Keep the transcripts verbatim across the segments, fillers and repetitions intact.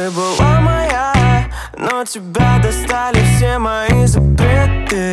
Ты была моя, но тебя достали все мои запреты,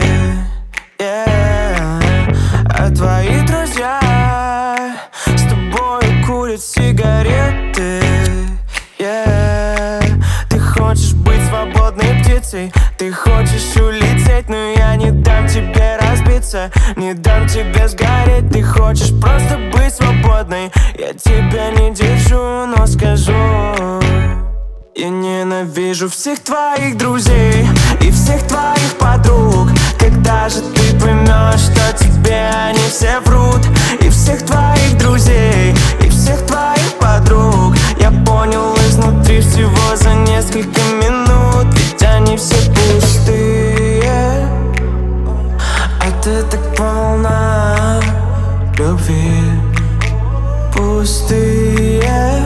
yeah. А твои друзья с тобой курят сигареты, yeah. Ты хочешь быть свободной птицей, ты хочешь улететь, но я не дам тебе разбиться, не дам тебе сгореть. Ты хочешь просто быть свободной, я тебя не держу, но скажу: я ненавижу всех твоих друзей и всех твоих подруг. Когда же ты поймешь, что тебе они все врут? И всех твоих друзей и всех твоих подруг я понял изнутри всего за несколько минут. Ведь они все пустые, а ты так полна любви. Пустые,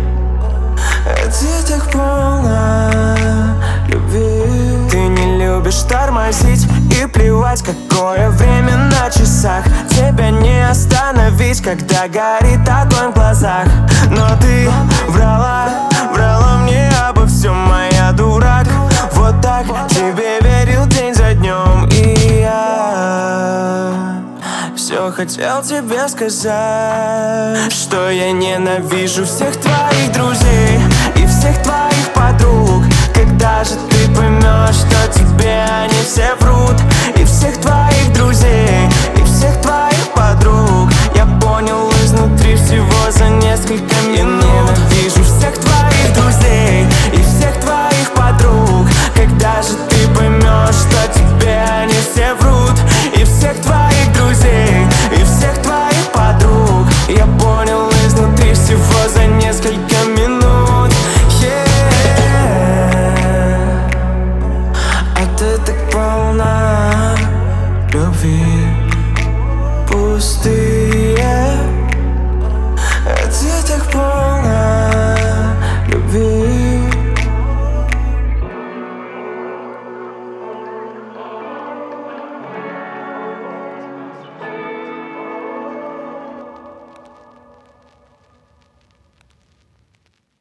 ты так полна любви. Ты не любишь тормозить и плевать, какое время на часах. Тебя не остановить, когда горит огонь в глазах. Но ты врала, врала мне обо всем, моя дурак. Вот так тебе верил день за днем, и я все хотел тебе сказать, что я ненавижу всех твоих друзей и всех твоих подруг. Когда же ты поймешь, что тебе они все врут? И всех твоих друзей